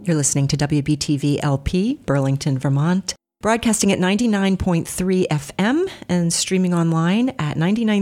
You're listening to WBTV LP, Burlington, Vermont, broadcasting at 99.3 FM and streaming online at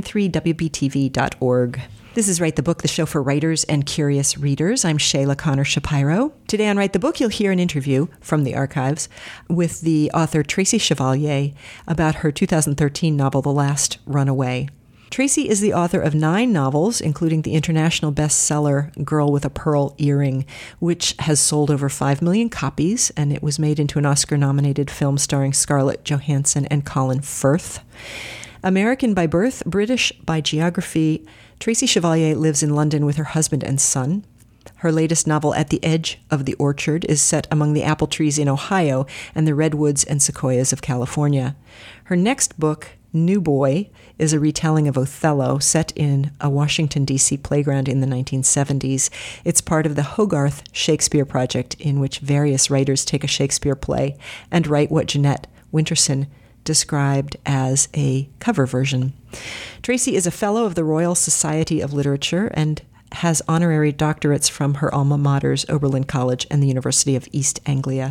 993wbtv.org. This is Write the Book, the show for writers and curious readers. I'm Shayla Connor Shapiro. Today on Write the Book, you'll hear an interview from the archives with the author Tracy Chevalier about her 2013 novel, The Last Runaway. Tracy is the author of 9 novels, including the international bestseller Girl with a Pearl Earring, which has sold over 5 million copies, and it was made into an Oscar-nominated film starring Scarlett Johansson and Colin Firth. American by birth, British by geography, Tracy Chevalier lives in London with her husband and son. Her latest novel, At the Edge of the Orchard, is set among the apple trees in Ohio and the redwoods and sequoias of California. Her next book, New Boy, is a retelling of Othello set in a Washington, D.C. playground in the 1970s. It's part of the Hogarth Shakespeare Project, in which various writers take a Shakespeare play and write what Jeanette Winterson described as a cover version. Tracy is a fellow of the Royal Society of Literature and has honorary doctorates from her alma maters, Oberlin College and the University of East Anglia.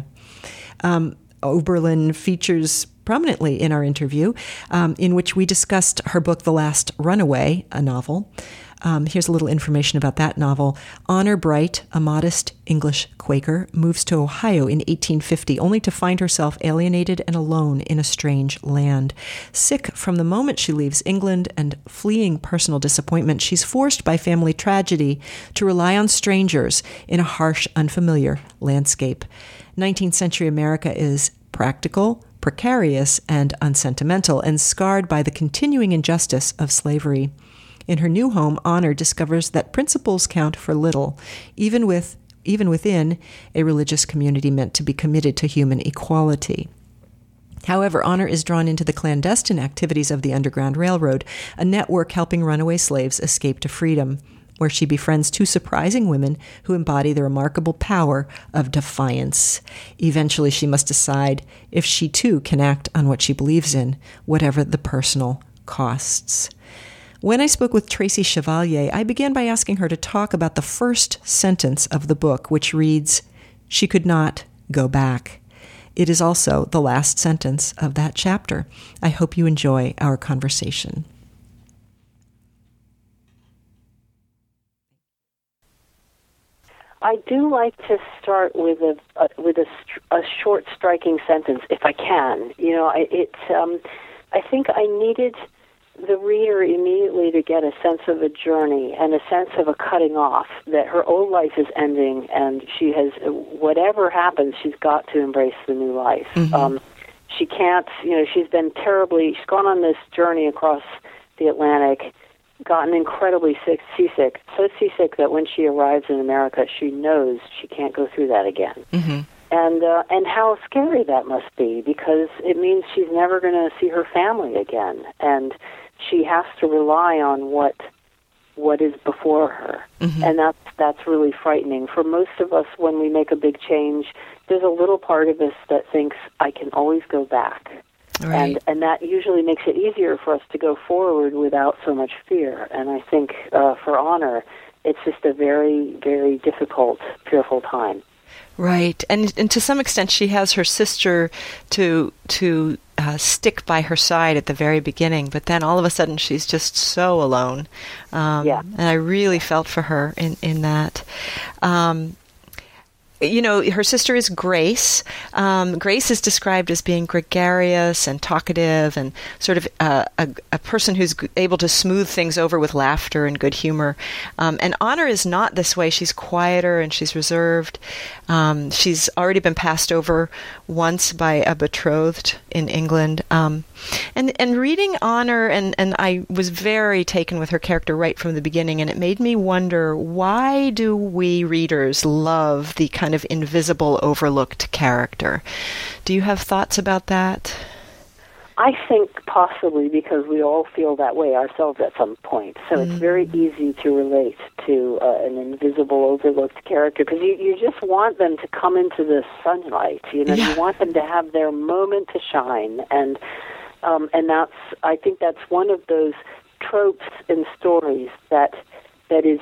Oberlin features prominently in our interview, in which we discussed her book, The Last Runaway, a novel. Here's a little information about that novel. Honor Bright, a modest English Quaker, moves to Ohio in 1850, only to find herself alienated and alone in a strange land. Sick from the moment she leaves England and fleeing personal disappointment, she's forced by family tragedy to rely on strangers in a harsh, unfamiliar landscape. 19th century America is practical, precarious, and unsentimental, and scarred by the continuing injustice of slavery. In her new home, Honor discovers that principles count for little, even within a religious community meant to be committed to human equality. However, Honor is drawn into the clandestine activities of the Underground Railroad, a network helping runaway slaves escape to freedom, where she befriends 2 surprising women who embody the remarkable power of defiance. Eventually, she must decide if she too can act on what she believes in, whatever the personal costs. When I spoke with Tracy Chevalier, I began by asking her to talk about the first sentence of the book, which reads, "She could not go back." It is also the last sentence of that chapter. I hope you enjoy our conversation. I do like to start with a short, striking sentence, if I can. You know, I think I needed the reader immediately to get a sense of a journey and a sense of a cutting off, that her old life is ending, and she has, whatever happens, she's got to embrace the new life. Mm-hmm. She can't, she's gone on this journey across the Atlantic, gotten incredibly seasick, so seasick that when she arrives in America, she knows she can't go through that again. Mm-hmm. And how scary that must be, because it means she's never going to see her family again, and she has to rely on what is before her. Mm-hmm. And that's really frightening. For most of us, when we make a big change, there's a little part of us that thinks, I can always go back. Right. And that usually makes it easier for us to go forward without so much fear. And I think for Honor, it's just a very, very difficult, fearful time. Right, and to some extent, she has her sister to stick by her side at the very beginning, but then all of a sudden, she's just so alone. And I really felt for her in that. Her sister is Grace. Grace is described as being gregarious and talkative and sort of a person who's able to smooth things over with laughter and good humor. And Honor is not this way. She's quieter and she's reserved. She's already been passed over once by a betrothed in England. And reading Honor, and I was very taken with her character right from the beginning, and it made me wonder, why do we readers love the kind of invisible, overlooked character? Do you have thoughts about that? I think possibly because we all feel that way ourselves at some point. So it's very easy to relate to an invisible, overlooked character, because you just want them to come into the sunlight. You want them to have their moment to shine, and I think that's one of those tropes in stories that that is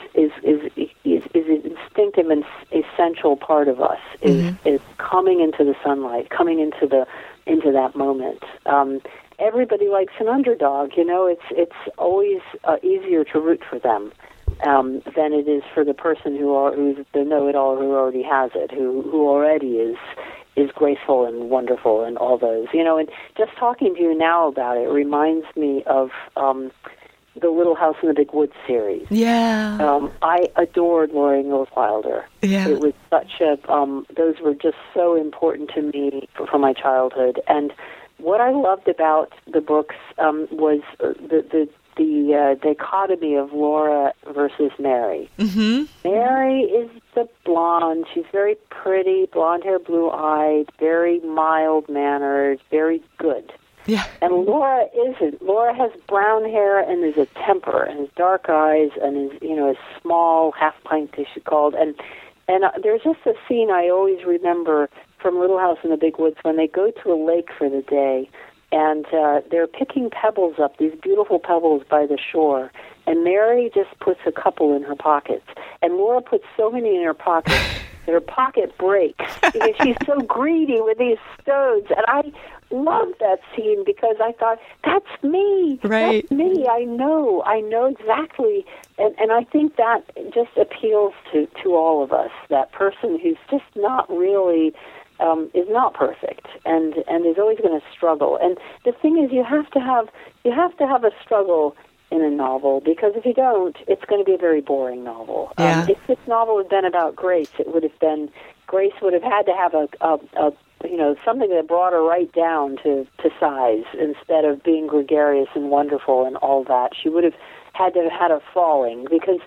an instinctive and essential part of us, is coming into the sunlight, coming into that moment. Everybody likes an underdog. It's always easier to root for them than it is for the person who's the know-it-all, who already has it, who already is graceful and wonderful and all those. And just talking to you now about it reminds me of the Little House in the Big Woods series. Yeah. I adored Laura Ingalls Wilder. Yeah. It was such those were just so important to me from my childhood. And what I loved about the books was the dichotomy of Laura versus Mary. Mm-hmm. Mary is the blonde. She's very pretty, blonde hair, blue-eyed, very mild-mannered, very good. Yeah. And Laura isn't. Laura has brown hair and is a temper and has dark eyes and is, a small half-pint dish called. And there's just a scene I always remember from Little House in the Big Woods when they go to a lake for the day, and they're picking pebbles up, these beautiful pebbles by the shore. And Mary just puts a couple in her pockets. And Laura puts so many in her pockets that her pocket breaks because she's so greedy with these stones. And I loved that scene because I thought, that's me. Right. That's me. I know exactly. And I think that just appeals to all of us, that person who's just not really... is not perfect and is always going to struggle. And the thing is, you have to have a struggle in a novel, because if you don't, it's going to be a very boring novel. Yeah. If this novel had been about Grace, Grace would have had to have a something that brought her right down to size instead of being gregarious and wonderful and all that. She would have had to have had a falling, because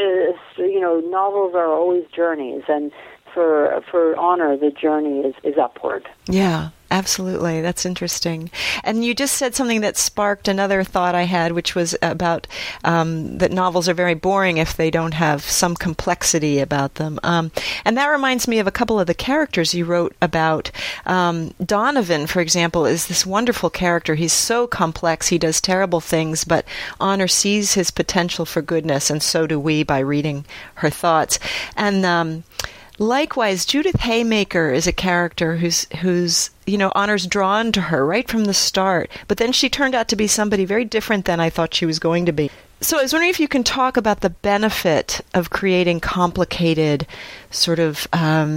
novels are always journeys, and for Honor, the journey is upward. Yeah, absolutely. That's interesting. And you just said something that sparked another thought I had, which was about that novels are very boring if they don't have some complexity about them. And that reminds me of a couple of the characters you wrote about. Donovan, for example, is this wonderful character. He's so complex. He does terrible things, but Honor sees his potential for goodness, and so do we by reading her thoughts. And likewise, Judith Haymaker is a character who's Honor's drawn to her right from the start, but then she turned out to be somebody very different than I thought she was going to be. So I was wondering if you can talk about the benefit of creating complicated, sort of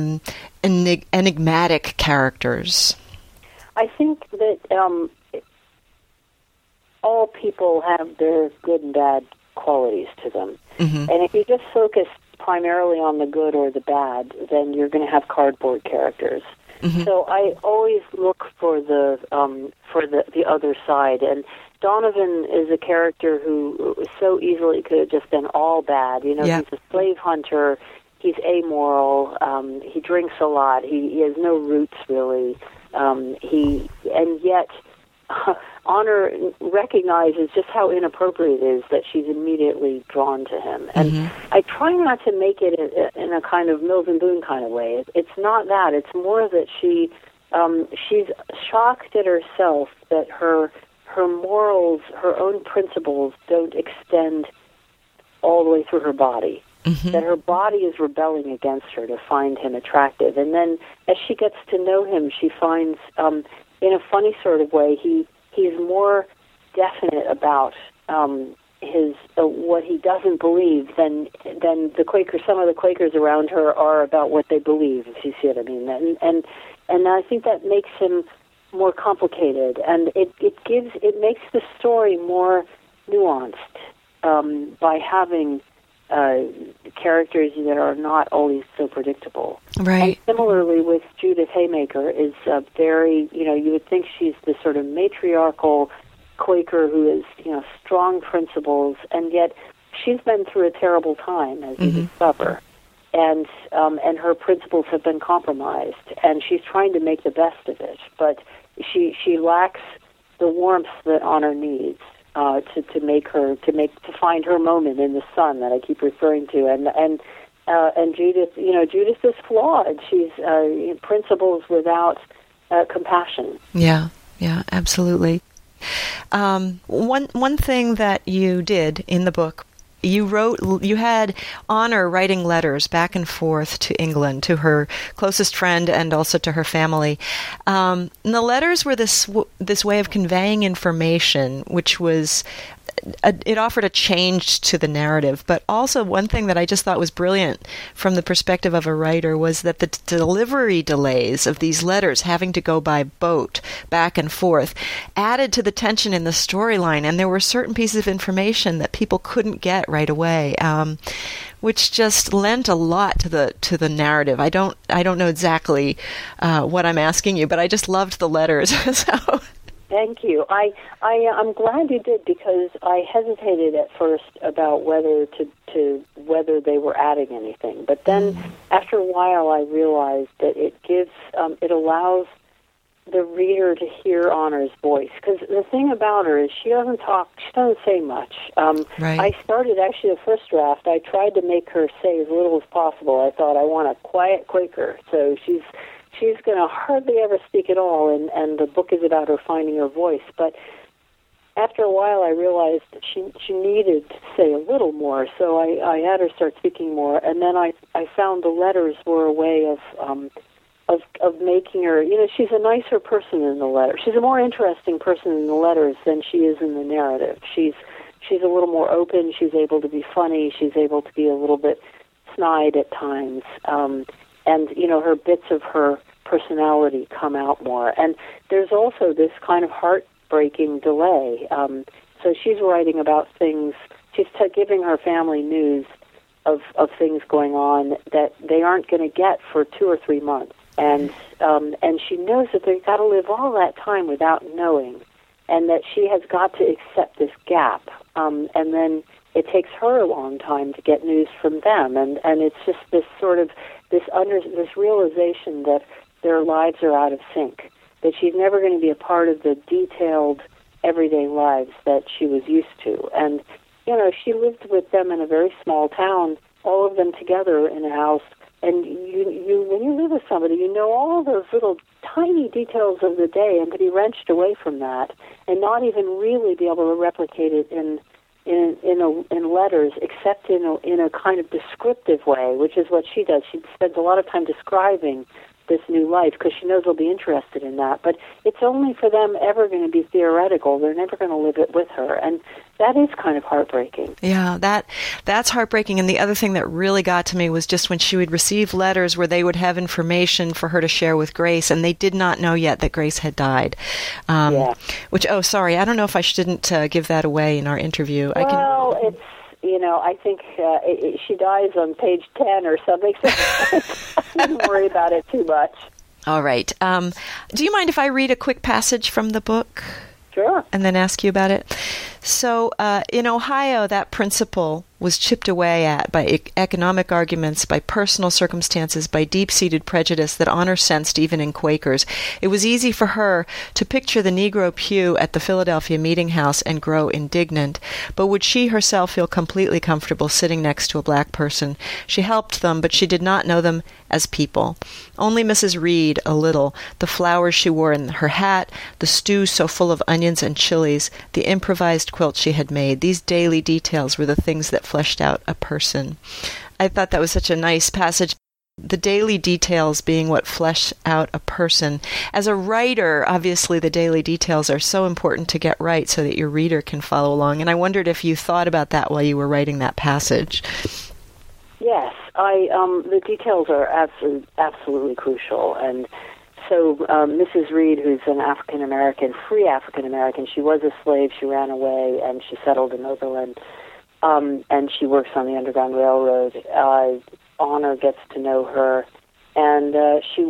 enigmatic characters. I think that all people have their good and bad qualities to them. Mm-hmm. And if you just focus primarily on the good or the bad, then you're going to have cardboard characters. Mm-hmm. So I always look for the other side. And Donovan is a character who so easily could have just been all bad. He's a slave hunter. He's amoral. He drinks a lot. He has no roots really. And yet Honor recognizes just how inappropriate it is that she's immediately drawn to him. And I try not to make it in a kind of Mills and Boone kind of way. It's not that. It's more that she's shocked at herself that her morals, her own principles, don't extend all the way through her body. Mm-hmm. That her body is rebelling against her to find him attractive. And then as she gets to know him, she finds... in a funny sort of way, he's more definite about his what he doesn't believe than the Quakers. Some of the Quakers around her are about what they believe, if you see what I mean. And I think that makes him more complicated, and it makes the story more nuanced by having characters that are not always so predictable. Right. And similarly with Judith Haymaker is very, you would think she's the sort of matriarchal Quaker who has, strong principles, and yet she's been through a terrible time, as you discover. And her principles have been compromised, and she's trying to make the best of it, but she lacks the warmth that Honor needs. To find her moment in the sun that I keep referring to, and Judith, Judith is flawed. She's principles without compassion. Yeah, absolutely. One thing that you did in the book you had Honor writing letters back and forth to England, to her closest friend and also to her family. And the letters were this way of conveying information, which was it offered a change to the narrative. But also one thing that I just thought was brilliant from the perspective of a writer was that the delivery delays of these letters having to go by boat back and forth added to the tension in the storyline, and there were certain pieces of information that people couldn't get right away, which just lent a lot to the narrative. I don't know exactly what I'm asking you, but I just loved the letters. So. Thank you. I'm glad you did, because I hesitated at first about whether they were adding anything. But then after a while, I realized that it allows the reader to hear Honor's voice. Because the thing about her is she doesn't talk, she doesn't say much. Right. I started, actually, the first draft, I tried to make her say as little as possible. I thought, I want a quiet Quaker. So she's going to hardly ever speak at all, and the book is about her finding her voice. But after a while, I realized that she needed to say a little more, so I had her start speaking more. And then I found the letters were a way of making her, she's a nicer person in the letter. She's a more interesting person in the letters than she is in the narrative. She's a little more open. She's able to be funny. She's able to be a little bit snide at times. And, her bits of her personality come out more. And there's also this kind of heartbreaking delay. So she's writing about things, she's giving her family news of things going on that they aren't going to get for 2 or 3 months. And she knows that they've got to live all that time without knowing, and that she has got to accept this gap. And then it takes her a long time to get news from them. And it's just this sort of this realization that their lives are out of sync, that she's never going to be a part of the detailed everyday lives that she was used to. And, she lived with them in a very small town, all of them together in a house. And you when you live with somebody, you know all those little tiny details of the day, and to be wrenched away from that and not even really be able to replicate it in letters, except in a kind of descriptive way, which is what she does. She spends a lot of time describing this new life because she knows they'll be interested in that. But it's only for them ever going to be theoretical. They're never going to live it with her. And that is kind of heartbreaking. Yeah, that's heartbreaking. And the other thing that really got to me was just when she would receive letters where they would have information for her to share with Grace, and they did not know yet that Grace had died. Yeah. Which, sorry, I don't know if I shouldn't give that away in our interview. Well, it's, I think she dies on page 10 or something, so I wouldn't worry about it too much. All right. Do you mind if I read a quick passage from the book? Sure. And then ask you about it? So in Ohio, that principle was chipped away at by economic arguments, by personal circumstances, by deep-seated prejudice that Honor sensed even in Quakers. It was easy for her to picture the Negro pew at the Philadelphia Meeting House and grow indignant, but would she herself feel completely comfortable sitting next to a black person? She helped them, but she did not know them as people. Only Mrs. Reed a little, the flowers she wore in her hat, the stew so full of onions and chilies, the improvised quilt she had made. These daily details were the things that fleshed out a person. I thought that was such a nice passage. The daily details being what flesh out a person. As a writer, obviously the daily details are so important to get right so that your reader can follow along. And I wondered if you thought about that while you were writing that passage. Yes, the details are absolutely crucial. And so Mrs. Reed, who's an African-American, free African-American, she was a slave, she ran away, and she settled in Oberlin, and she works on the Underground Railroad. Honor gets to know her, and she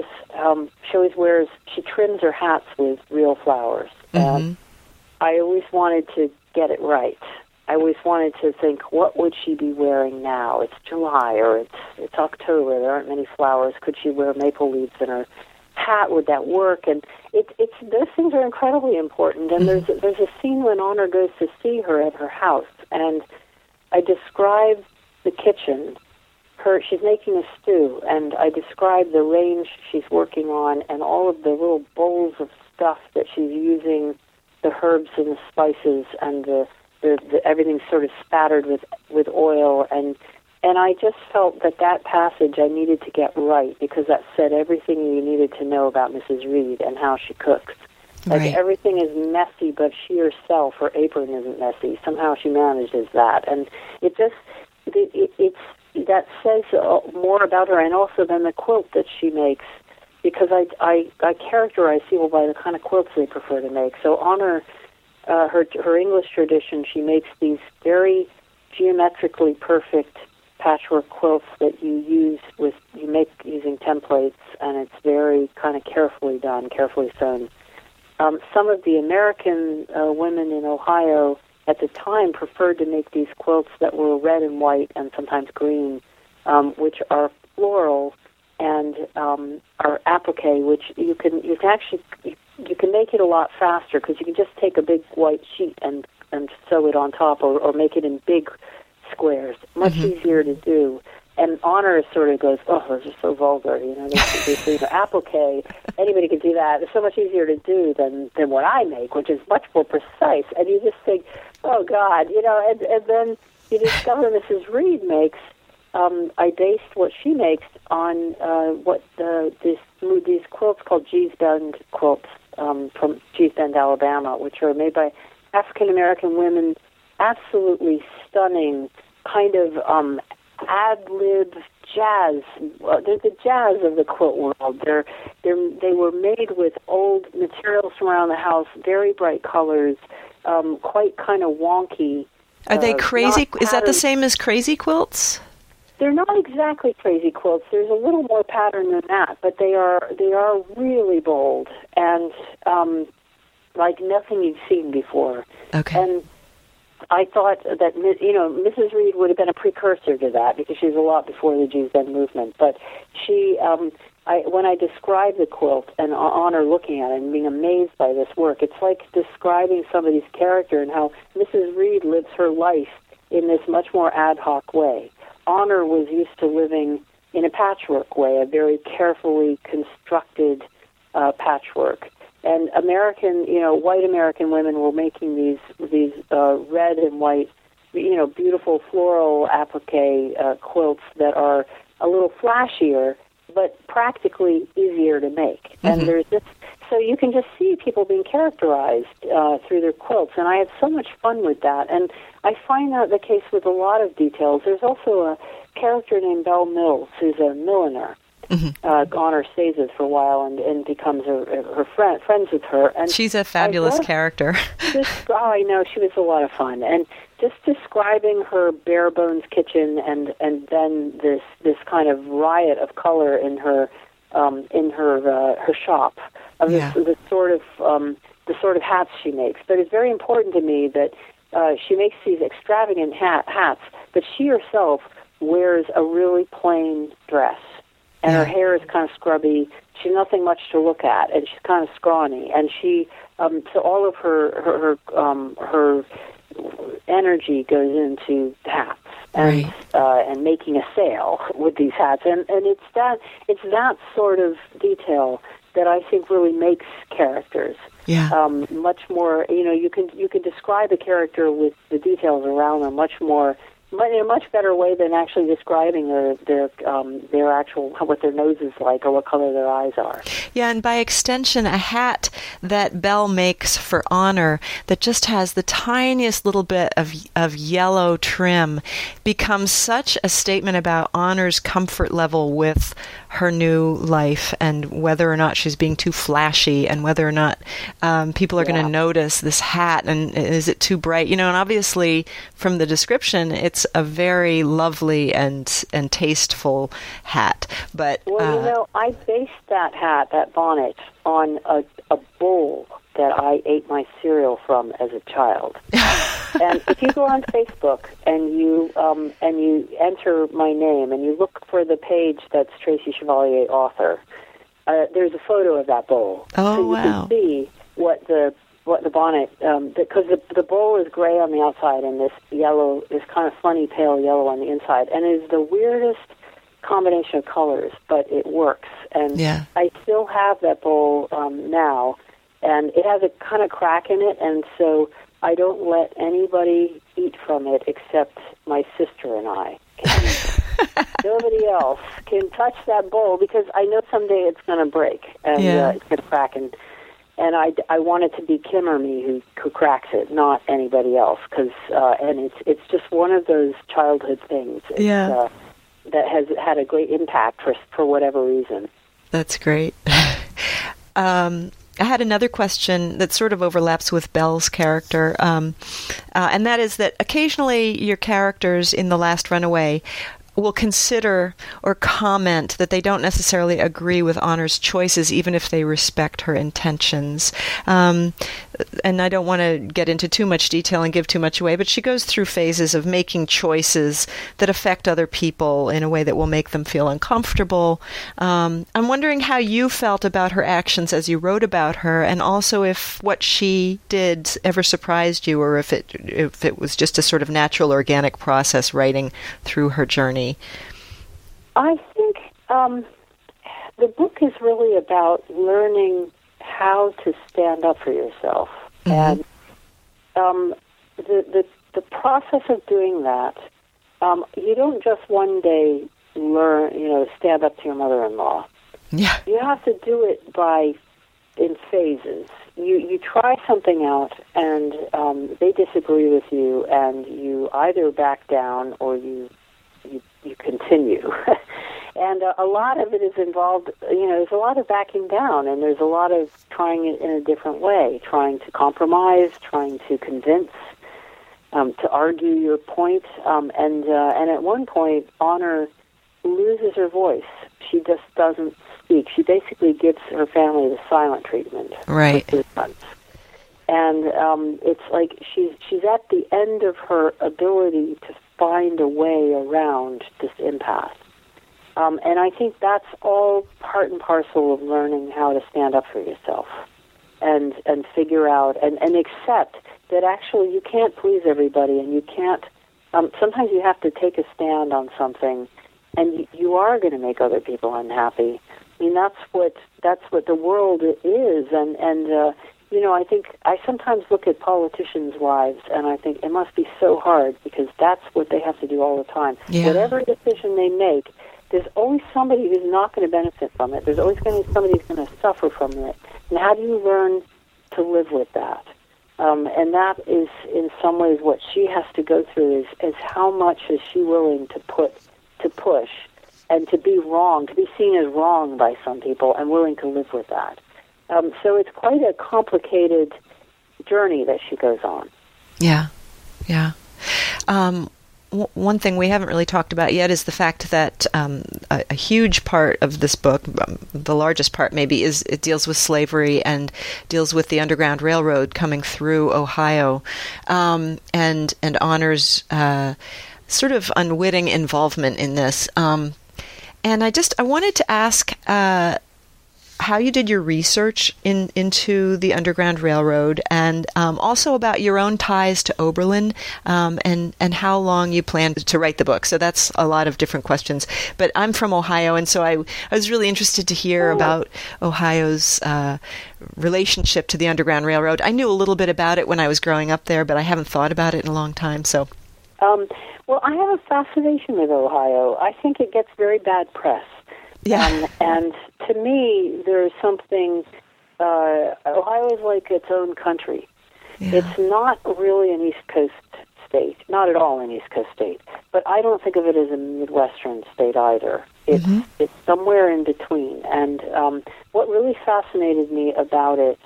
trims her hats with real flowers. Mm-hmm. I always wanted to get it right. I always wanted to think, what would she be wearing now? It's July, or it's October. There aren't many flowers. Could she wear maple leaves in her hat? Would that work? And it's those things are incredibly important. And there's a scene when Honor goes to see her at her house, and I describe the kitchen. She's making a stew, and I describe the range she's working on and all of the little bowls of stuff that she's using, the herbs and the spices and the everything's sort of spattered with oil, and I just felt that passage I needed to get right, because that said everything you needed to know about Mrs. Reed and how she cooks. Like, Right. everything is messy, but she herself, her apron isn't messy. Somehow she manages that, and it just it's that says more about her, and also then the quilt that she makes, because I characterize people by the kind of quilts they prefer to make. So on her English tradition, she makes these very geometrically perfect patchwork quilts that you make using templates, and it's very kind of carefully done, carefully sewn. Some of the American women in Ohio at the time preferred to make these quilts that were red and white and sometimes green, which are floral and are applique, which you can make it a lot faster, because you can just take a big white sheet and sew it on top, or make it in big squares. Much easier to do. And Honor sort of goes, oh, those are so vulgar, they applique, anybody can do that. It's so much easier to do than what I make, which is much more precise. And you just think, oh, God, and then you discover Mrs. Reed makes, I based what she makes on these quilts called Gee's Bend quilts from Gee's Bend, Alabama, which are made by African-American women, absolutely stunning, kind of ad-lib jazz. They're the jazz of the quilt world. They were made with old materials from around the house, very bright colors, quite kind of wonky. Are they crazy? Is that the same as crazy quilts? They're not exactly crazy quilts. There's a little more pattern than that, but they are really bold and like nothing you've seen before. Okay. And I thought that Mrs. Reed would have been a precursor to that, because she was a lot before the Gee's Bend movement. But she, when I describe the quilt and Honor looking at it and being amazed by this work, it's like describing somebody's character and how Mrs. Reed lives her life in this much more ad hoc way. Honor was used to living in a patchwork way, a very carefully constructed patchwork. And white American women were making these red and white, beautiful floral applique quilts that are a little flashier, but practically easier to make. And there's just, so you can just see people being characterized through their quilts, and I had so much fun with that. And I find that the case with a lot of details. There's also a character named Belle Mills, who's a milliner. Honor stays with for a while and becomes her friends with her. And she's a fabulous character. I know, she was a lot of fun. And just describing her bare bones kitchen and then this kind of riot of color in her shop, the sort of hats she makes. But it's very important to me that she makes these extravagant hats, but she herself wears a really plain dress. And her hair is kind of scrubby. She's nothing much to look at, and she's kind of scrawny. And she, so all of her energy goes into hats and making a sale with these hats. And it's that sort of detail that I think really makes characters. Yeah. Much more. You can describe a character with the details around them much more. But in a much better way than actually describing their actual, what their nose is like or what color their eyes are. Yeah, and by extension, a hat that Belle makes for Honor that just has the tiniest little bit of yellow trim becomes such a statement about Honor's comfort level with her new life and whether or not she's being too flashy and whether or not people are going to notice this hat and is it too bright. And obviously from the description, it's a very lovely and tasteful hat. But I based that bonnet on a bowl that I ate my cereal from as a child. And if you go on Facebook and you enter my name and you look for the page that's Tracy Chevalier, author, there's a photo of that bowl. Oh, so you can see what the bonnet, because the bowl is gray on the outside and this kind of funny pale yellow on the inside, and it is the weirdest combination of colors, but it works. And I still have that bowl now, and it has a kind of crack in it, and so I don't let anybody eat from it except my sister and I. Nobody else can touch that bowl because I know someday it's going to break and it's going to crack. And I want it to be Kim or me who cracks it, not anybody else. And it's just one of those childhood things that has had a great impact for whatever reason. That's great. I had another question that sort of overlaps with Belle's character, and that is that occasionally your characters in The Last Runaway will consider or comment that they don't necessarily agree with Honor's choices, even if they respect her intentions. And I don't want to get into too much detail and give too much away, but she goes through phases of making choices that affect other people in a way that will make them feel uncomfortable. I'm wondering how you felt about her actions as you wrote about her, and also if what she did ever surprised you, or if it was just a sort of natural, organic process writing through her journey. I think the book is really about learning how to stand up for yourself, and the process of doing that. You don't just one day stand up to your mother-in-law. Yeah, you have to do it in phases. You try something out, and they disagree with you, and you either back down or you continue. And a lot of it is involved, there's a lot of backing down, and there's a lot of trying it in a different way, trying to compromise, trying to convince, to argue your point. And at one point, Honor loses her voice. She just doesn't speak. She basically gives her family the silent treatment. Right. For 2 months. And it's like she's at the end of her ability to find a way around this impasse. And I think that's all part and parcel of learning how to stand up for yourself and figure out and accept that actually you can't please everybody, and you can't, sometimes you have to take a stand on something, and you are going to make other people unhappy. I mean, that's what the world is, and I think I sometimes look at politicians' wives, and I think it must be so hard because that's what they have to do all the time. Yeah. Whatever decision they make, there's always somebody who's not going to benefit from it. There's always going to be somebody who's going to suffer from it. And how do you learn to live with that? And that is, in some ways, what she has to go through is how much is she willing to push and to be wrong, to be seen as wrong by some people, and willing to live with that. So it's quite a complicated journey that she goes on. Yeah. One thing we haven't really talked about yet is the fact that a huge part of this book, the largest part maybe, is it deals with slavery and deals with the Underground Railroad coming through Ohio, and Honor's sort of unwitting involvement in this. And I wanted to ask how you did your research into the Underground Railroad, and also about your own ties to Oberlin, and how long you planned to write the book. So that's a lot of different questions. But I'm from Ohio, and so I was really interested to hear about Ohio's relationship to the Underground Railroad. I knew a little bit about it when I was growing up there, but I haven't thought about it in a long time. So, well, I have a fascination with Ohio. I think it gets very bad press. Yeah. And to me, there's something, Ohio is like its own country. Yeah. It's not really an East Coast state, not at all an East Coast state, but I don't think of it as a Midwestern state either. It's somewhere in between. And what really fascinated me about it,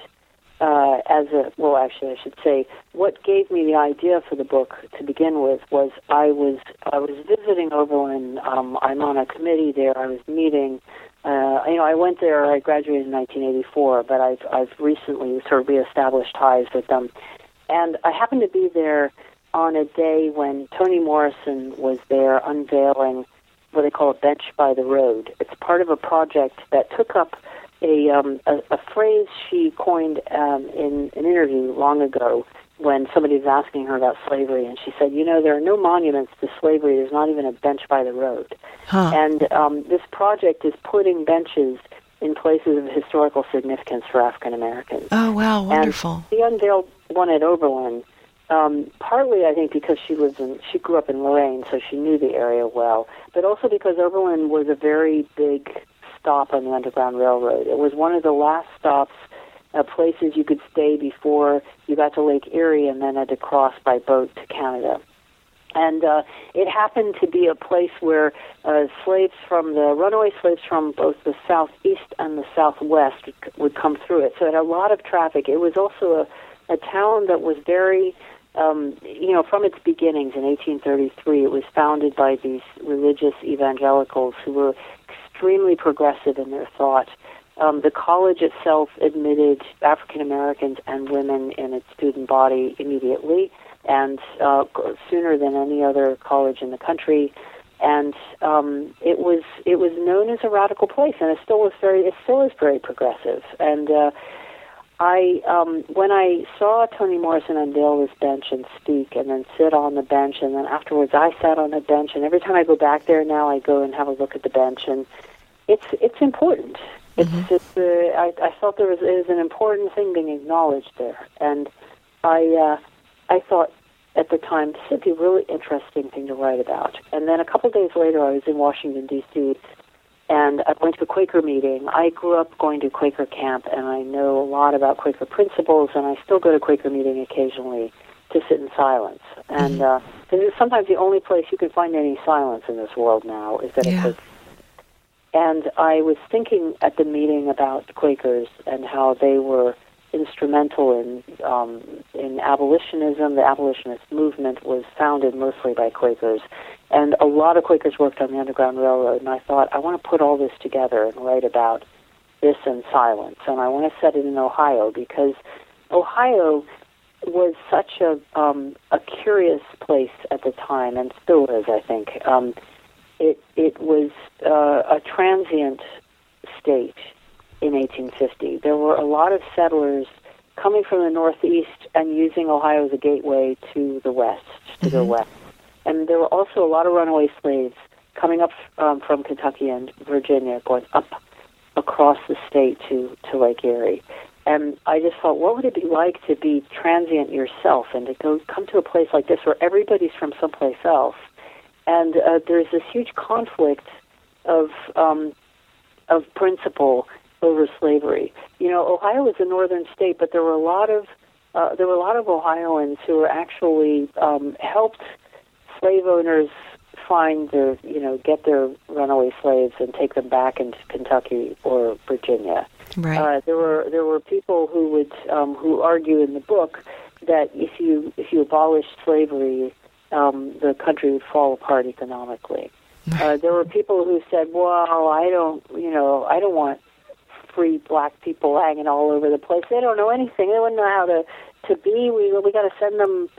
I should say, what gave me the idea for the book to begin with was I was visiting Oberlin. I'm on a committee there. I was meeting. I went there. I graduated in 1984, but I've recently sort of reestablished ties with them. And I happened to be there on a day when Toni Morrison was there unveiling what they call a bench by the road. It's part of a project that took up a phrase she coined in an interview long ago when somebody was asking her about slavery, and she said, there are no monuments to slavery. There's not even a bench by the road. Huh. And this project is putting benches in places of historical significance for African Americans. Oh, wow, wonderful. And she unveiled one at Oberlin Partly, I think, because she grew up in Lorraine, so she knew the area well, but also because Oberlin was a very big stop on the Underground Railroad. It was one of the last stops, places you could stay before you got to Lake Erie and then had to cross by boat to Canada. And it happened to be a place where runaway slaves from both the southeast and the southwest would come through it. So it had a lot of traffic. It was also a town that was very, from its beginnings in 1833, it was founded by these religious evangelicals who were extremely progressive in their thought. The college itself admitted African Americans and women in its student body immediately, and sooner than any other college in the country. And it was known as a radical place, and it still is very progressive. And when I saw Toni Morrison unveil this bench and speak, and then sit on the bench, and then afterwards I sat on the bench, and every time I go back there now, I go and have a look at the bench, and it's important. Mm-hmm. I felt it was an important thing being acknowledged there, and I thought at the time, this would be a really interesting thing to write about. And then a couple of days later, I was in Washington, D.C., and I went to a Quaker meeting. I grew up going to Quaker camp, and I know a lot about Quaker principles, and I still go to Quaker meeting occasionally to sit in silence. And it's sometimes the only place you can find any silence in this world now is at a Quaker. And I was thinking at the meeting about Quakers and how they were instrumental in abolitionism. The abolitionist movement was founded mostly by Quakers, and a lot of Quakers worked on the Underground Railroad, and I thought, I want to put all this together and write about this in silence, and I want to set it in Ohio, because Ohio was such a curious place at the time, and still is, I think. It was a transient state in 1850. There were a lot of settlers coming from the Northeast and using Ohio as a gateway to the West, to the West. And there were also a lot of runaway slaves coming up from Kentucky and Virginia, going up across the state to Lake Erie. And I just thought, what would it be like to be transient yourself and to come to a place like this where everybody's from someplace else? And there's this huge conflict of principle over slavery. You know, Ohio is a northern state, but there were a lot of Ohioans who were actually helped slave owners get their runaway slaves and take them back into Kentucky or Virginia. Right. There were people who would who argue in the book that if you abolish slavery, the country would fall apart economically. There were people who said, "Well, I don't want free black people hanging all over the place. They don't know anything. They wouldn't know how to be. We got to send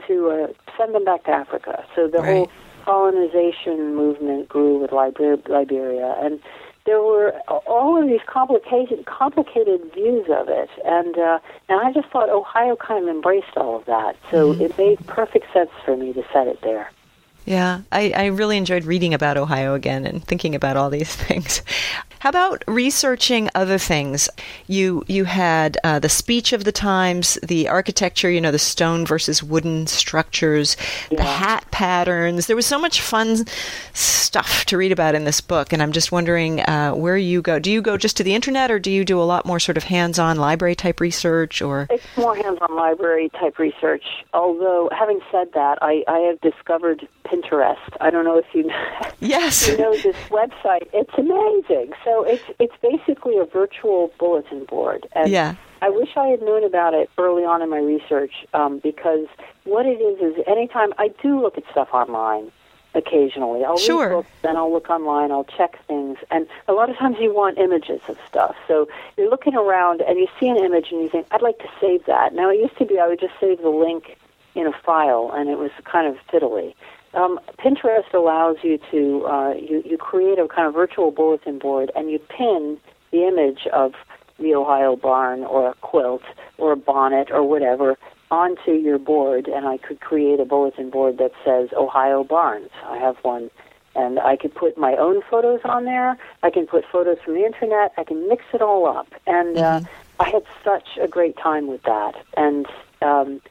them back to Africa." So the whole colonization movement grew with Liberia, and there were all of these complicated views of it. And I just thought Ohio kind of embraced all of that. So it made perfect sense for me to set it there. Yeah, I really enjoyed reading about Ohio again and thinking about all these things. How about researching other things? You had the speech of the times, the architecture, the stone versus wooden structures, the hat patterns. There was so much fun stuff to read about in this book, and I'm just wondering where you go. Do you go just to the internet, or do you do a lot more sort of hands-on library-type research? Or it's more hands-on library-type research, although having said that, I have discovered Pinterest. I don't know if you know this website. It's amazing. So it's basically a virtual bulletin board. And I wish I had known about it early on in my research, because what it is anytime I do look at stuff online occasionally. I'll read books, then I'll look online, I'll check things, and a lot of times you want images of stuff. So you're looking around and you see an image and you think, I'd like to save that. Now it used to be I would just save the link in a file, and it was kind of fiddly. Pinterest allows you to you create a kind of virtual bulletin board, and you pin the image of the Ohio barn or a quilt or a bonnet or whatever onto your board, and I could create a bulletin board that says Ohio barns. I have one, and I could put my own photos on there. I can put photos from the internet. I can mix it all up, and I had such a great time with that. And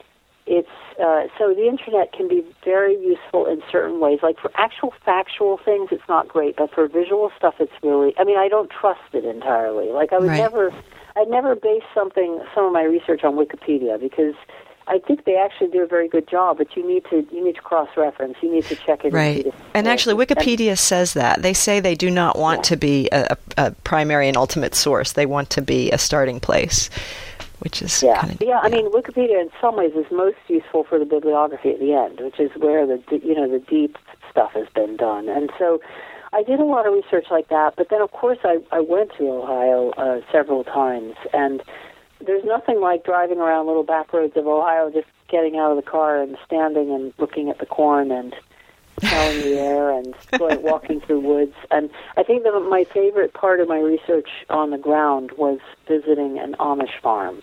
it's so the internet can be very useful in certain ways. Like for actual factual things, it's not great, but for visual stuff, it's really. I mean, I don't trust it entirely. Like I would I'd never base some of my research on Wikipedia because I think they actually do a very good job, but you need to cross-reference. You need to check it. Right. And actually, Wikipedia says that. They say they do not want to be a primary and ultimate source. They want to be a starting place, which is kind of... I mean, Wikipedia in some ways is most useful for the bibliography at the end, which is where the deep stuff has been done. And so I did a lot of research like that, but then, of course, I went to Ohio several times, and there's nothing like driving around little back roads of Ohio, just getting out of the car and standing and looking at the corn and smelling the air and walking through woods. And I think that my favorite part of my research on the ground was visiting an Amish farm.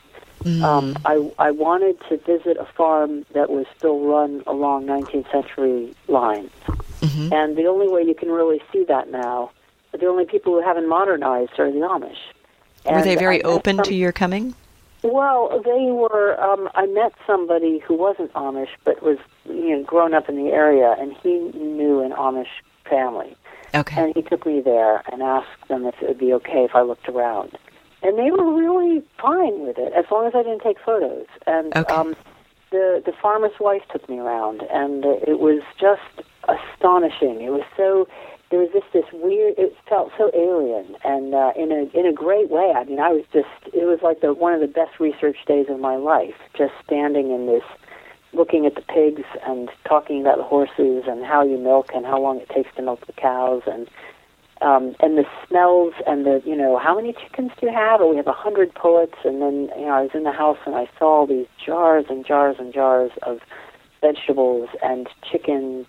I wanted to visit a farm that was still run along 19th century lines. Mm-hmm. And the only way you can really see that now, the only people who haven't modernized are the Amish. And were they very open to your coming? Well, they were. I met somebody who wasn't Amish, but was grown up in the area, and he knew an Amish family. Okay. And he took me there and asked them if it would be okay if I looked around, and they were really fine with it as long as I didn't take photos. And the farmer's wife took me around, and it was just astonishing. It was so. There was this weird. It felt so alien, and in a great way. I mean, it was like one of the best research days of my life. Just standing in this, looking at the pigs and talking about the horses and how you milk and how long it takes to milk the cows and the smells and how many chickens do you have? Oh, we have 100 pullets. And then I was in the house and I saw these jars and jars and jars of vegetables and chickens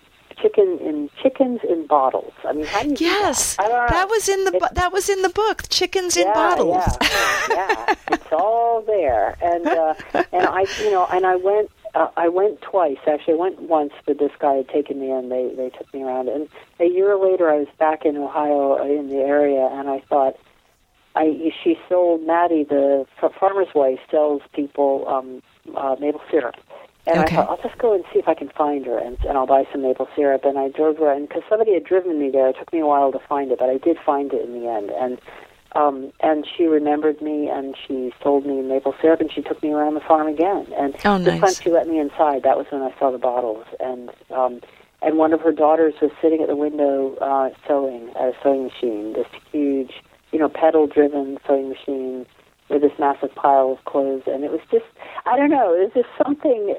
in bottles. I mean, how do you do that? I don't know. That was in the book. Chickens in bottles. Yeah, it's all there. And I went twice. Actually, I went once, but this guy had taken me in. They took me around, and a year later, I was back in Ohio in the area, and I thought, she sold Maddie, the farmer's wife, sells people maple syrup. And I thought, I'll just go and see if I can find her, and I'll buy some maple syrup. And I drove her, and because somebody had driven me there, it took me a while to find it, but I did find it in the end. And she remembered me, and she sold me maple syrup, and she took me around the farm again. And this time she let me inside. That was when I saw the bottles. And one of her daughters was sitting at the window sewing at a sewing machine, this huge, pedal-driven sewing machine with this massive pile of clothes, and it was just, I don't know, it was just something,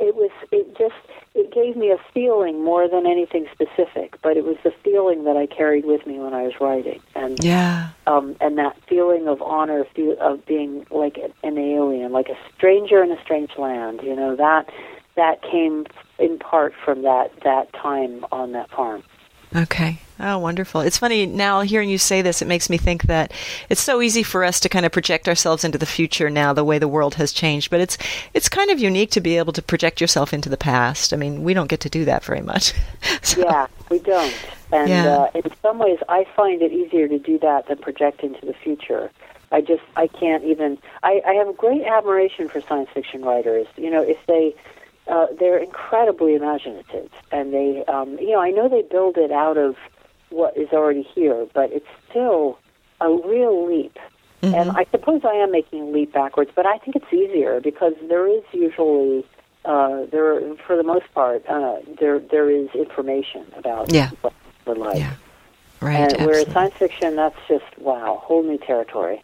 it gave me a feeling more than anything specific, but it was the feeling that I carried with me when I was writing, and that feeling of honor, of being like an alien, like a stranger in a strange land, that came in part from that time on that farm. Okay. Oh, wonderful. It's funny now hearing you say this, it makes me think that it's so easy for us to kind of project ourselves into the future now, the way the world has changed, but it's kind of unique to be able to project yourself into the past. I mean, we don't get to do that very much. Yeah, we don't. And in some ways, I find it easier to do that than project into the future. I can't even, I have a great admiration for science fiction writers. If they're incredibly imaginative, and they, I know they build it out of what is already here, but it's still a real leap. Mm-hmm. And I suppose I am making a leap backwards, but I think it's easier because there is usually, for the most part, there is information about what we're like. Yeah. Right. And whereas science fiction, that's just, whole new territory.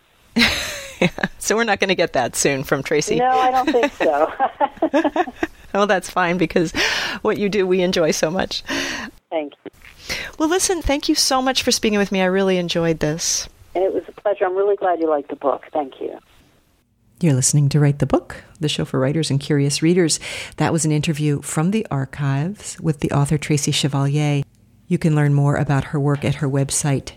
So we're not going to get that soon from Tracy. No, I don't think so. Oh, that's fine, because what you do, we enjoy so much. Thank you. Well, listen, thank you so much for speaking with me. I really enjoyed this. And it was a pleasure. I'm really glad you liked the book. Thank you. You're listening to Write the Book, the show for writers and curious readers. That was an interview from the archives with the author Tracy Chevalier. You can learn more about her work at her website,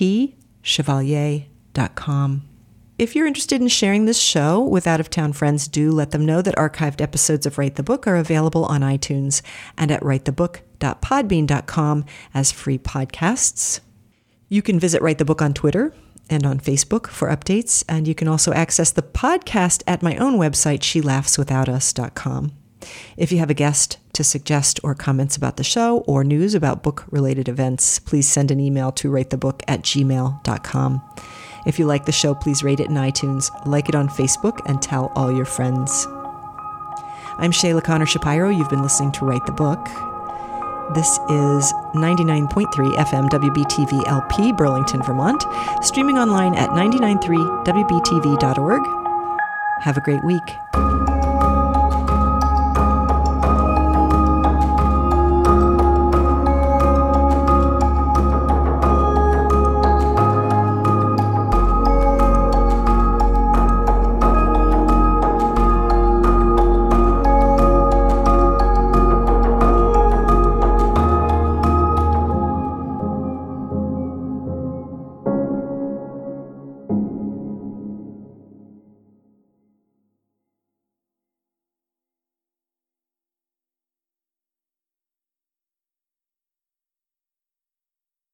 tchevalier.com. If you're interested in sharing this show with out-of-town friends, do let them know that archived episodes of Write the Book are available on iTunes and at writethebook.podbean.com as free podcasts. You can visit Write the Book on Twitter and on Facebook for updates, and you can also access the podcast at my own website, shelaughswithoutus.com. If you have a guest to suggest or comments about the show or news about book-related events, please send an email to writethebook@gmail.com. If you like the show, please rate it in iTunes, like it on Facebook, and tell all your friends. I'm Shayla Connor Shapiro. You've been listening to Write the Book. This is 99.3 FM WBTV LP, Burlington, Vermont, streaming online at 993wbtv.org. Have a great week.